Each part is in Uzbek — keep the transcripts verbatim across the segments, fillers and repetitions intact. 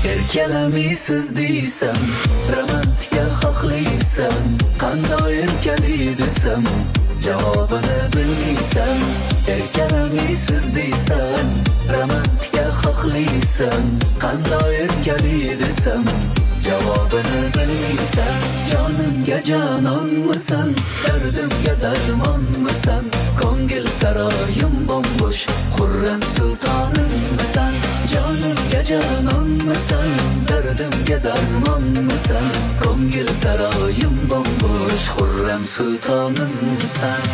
Erkalamiysiz deysan, romantika xohlaysan, qanday erkali desam, javobini bilmaysan. Erkalamiysiz deysan, romantika xohlaysan, qanday erkali desam, javobini bilmaysan. Jonimga jononmisan, dardimga darmonmisan, ko'ngil saroyim bombo'sh, xurram sultonimmisan. Jonimga jononmisan, dardimga darmonmisan, ko'ngil saroyim bombo'sh, xurram sultonimmisan.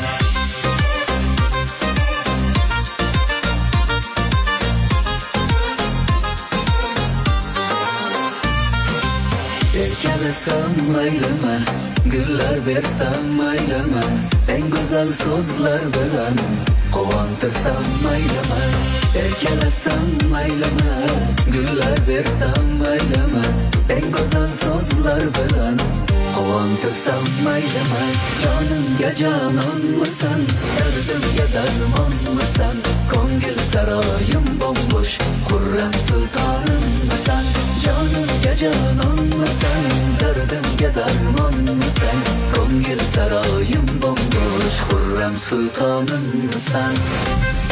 Erkalasam maylimi, gullar bersam maylimi, eng go'zal so'zlar bilan quvontirsam maylimi. Erkalasam maylimi, gullar bersam maylimi, eng go'zal so'zlar bilan quvontirsam maylimi. Jonimga jononmisan, dardimga darmonmisan, ko'ngil saroyim bombo'sh, xurram sultonimmisan. Jonimga jononmisan, dardimga darmonmisan, ko'ngil saroyim bombo'sh, xurram sultonimmisan.